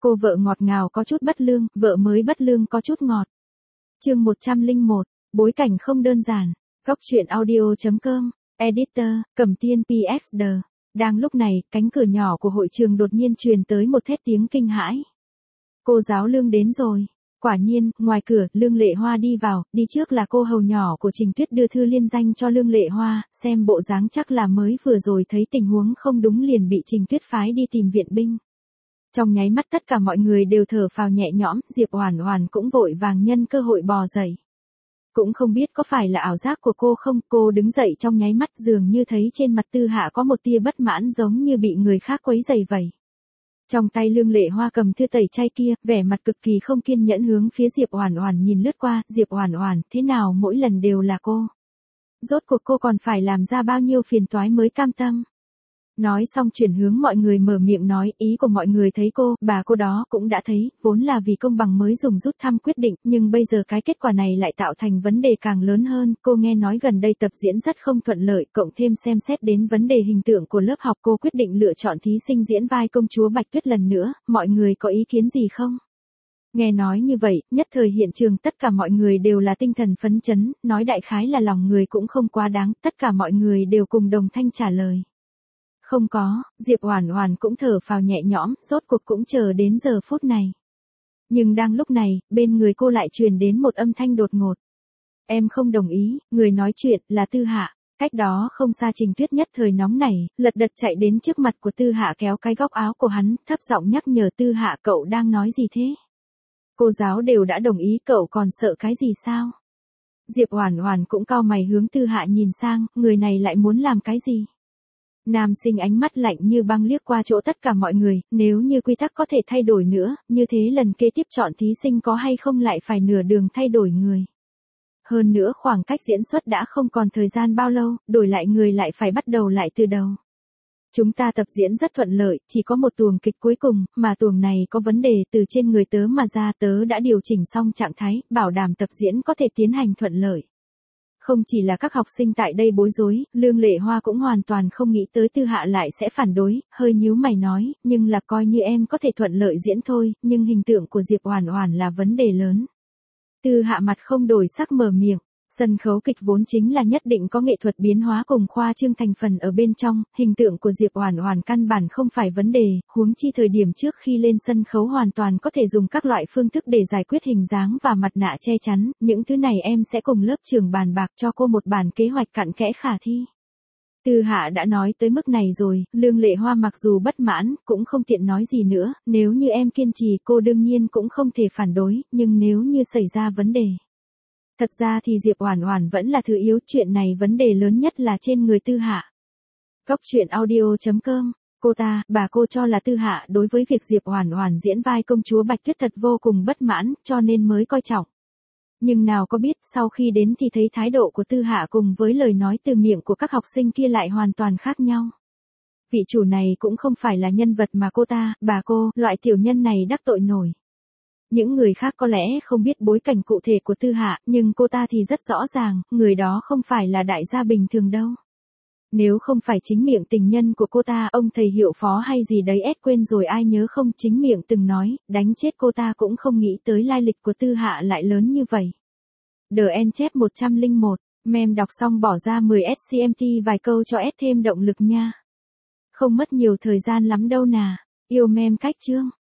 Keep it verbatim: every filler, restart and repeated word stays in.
Cô vợ ngọt ngào có chút bất lương, vợ mới bất lương có chút ngọt. Chương một trăm lẻ một, bối cảnh không đơn giản. Góc truyện audio chấm com, Editor, Cẩm Tiên pê ích đê. Đang lúc này, cánh cửa nhỏ của hội trường đột nhiên truyền tới một thét tiếng kinh hãi. Cô giáo Lương đến rồi. Quả nhiên, ngoài cửa, Lương Lệ Hoa đi vào, đi trước là cô hầu nhỏ của Trình Tuyết đưa thư liên danh cho Lương Lệ Hoa, xem bộ dáng chắc là mới vừa rồi thấy tình huống không đúng liền bị Trình Tuyết phái đi tìm viện binh. Trong nháy mắt tất cả mọi người đều thở phào nhẹ nhõm, Diệp Oản Oản cũng vội vàng nhân cơ hội bò dậy. Cũng không biết có phải là ảo giác của cô không, cô đứng dậy trong nháy mắt dường như thấy trên mặt Tư Hạ có một tia bất mãn giống như bị người khác quấy rầy vậy. Trong tay Lương Lệ Hoa cầm thư tẩy chay kia, vẻ mặt cực kỳ không kiên nhẫn hướng phía Diệp Oản Oản nhìn lướt qua, Diệp Oản Oản, thế nào mỗi lần đều là cô? Rốt cuộc cô còn phải làm ra bao nhiêu phiền toái mới cam tâm? Nói xong chuyển hướng mọi người mở miệng nói, ý của mọi người thấy cô, bà cô đó cũng đã thấy, vốn là vì công bằng mới dùng rút thăm quyết định, nhưng bây giờ cái kết quả này lại tạo thành vấn đề càng lớn hơn, cô nghe nói gần đây tập diễn rất không thuận lợi, cộng thêm xem xét đến vấn đề hình tượng của lớp học cô quyết định lựa chọn thí sinh diễn vai công chúa Bạch Tuyết lần nữa, mọi người có ý kiến gì không? Nghe nói như vậy, nhất thời hiện trường tất cả mọi người đều là tinh thần phấn chấn, nói đại khái là lòng người cũng không quá đáng, tất cả mọi người đều cùng đồng thanh trả lời. Không có, Diệp Oản Oản cũng thở phào nhẹ nhõm, rốt cuộc cũng chờ đến giờ phút này. Nhưng đang lúc này, bên người cô lại truyền đến một âm thanh đột ngột. Em không đồng ý, người nói chuyện là Tư Hạ. Cách đó không xa Trình Tuyết nhất thời nóng nảy, lật đật chạy đến trước mặt của Tư Hạ kéo cái góc áo của hắn, thấp giọng nhắc nhở Tư Hạ cậu đang nói gì thế? Cô giáo đều đã đồng ý cậu còn sợ cái gì sao? Diệp Oản Oản cũng cau mày hướng Tư Hạ nhìn sang, người này lại muốn làm cái gì? Nam sinh ánh mắt lạnh như băng liếc qua chỗ tất cả mọi người, nếu như quy tắc có thể thay đổi nữa, như thế lần kế tiếp chọn thí sinh có hay không lại phải nửa đường thay đổi người. Hơn nữa khoảng cách diễn xuất đã không còn thời gian bao lâu, đổi lại người lại phải bắt đầu lại từ đầu. Chúng ta tập diễn rất thuận lợi, chỉ có một tuồng kịch cuối cùng, mà tuồng này có vấn đề từ trên người tớ mà ra, tớ đã điều chỉnh xong trạng thái, bảo đảm tập diễn có thể tiến hành thuận lợi. Không chỉ là các học sinh tại đây bối rối, Lương Lệ Hoa cũng hoàn toàn không nghĩ tới Tư Hạ lại sẽ phản đối, hơi nhíu mày nói, nhưng là coi như em có thể thuận lợi diễn thôi, nhưng hình tượng của Diệp Oản Oản là vấn đề lớn. Tư Hạ mặt không đổi sắc mở miệng, sân khấu kịch vốn chính là nhất định có nghệ thuật biến hóa cùng khoa trương thành phần ở bên trong, hình tượng của Diệp Oản Oản căn bản không phải vấn đề, huống chi thời điểm trước khi lên sân khấu hoàn toàn có thể dùng các loại phương thức để giải quyết hình dáng và mặt nạ che chắn, những thứ này em sẽ cùng lớp trưởng bàn bạc cho cô một bản kế hoạch cặn kẽ khả thi. Tư Hạ đã nói tới mức này rồi, Lương Lệ Hoa mặc dù bất mãn, cũng không tiện nói gì nữa, nếu như em kiên trì cô đương nhiên cũng không thể phản đối, nhưng nếu như xảy ra vấn đề. Thật ra thì Diệp Oản Oản vẫn là thứ yếu, chuyện này vấn đề lớn nhất là trên người Tư Hạ. Góc truyện audio chấm com, cô ta, bà cô cho là Tư Hạ đối với việc Diệp Oản Oản diễn vai công chúa Bạch Tuyết thật vô cùng bất mãn, cho nên mới coi trọng. Nhưng nào có biết, sau khi đến thì thấy thái độ của Tư Hạ cùng với lời nói từ miệng của các học sinh kia lại hoàn toàn khác nhau. Vị chủ này cũng không phải là nhân vật mà cô ta, bà cô, loại tiểu nhân này đắc tội nổi. Những người khác có lẽ không biết bối cảnh cụ thể của Tư Hạ, nhưng cô ta thì rất rõ ràng, người đó không phải là đại gia bình thường đâu. Nếu không phải chính miệng tình nhân của cô ta, ông thầy hiệu phó hay gì đấy ét quên rồi ai nhớ không, chính miệng từng nói, đánh chết cô ta cũng không nghĩ tới lai lịch của Tư Hạ lại lớn như vậy. The N chép một trăm lẻ một, mem đọc xong bỏ ra mười S C M T vài câu cho S thêm động lực nha. Không mất nhiều thời gian lắm đâu nà, yêu mem cách chương.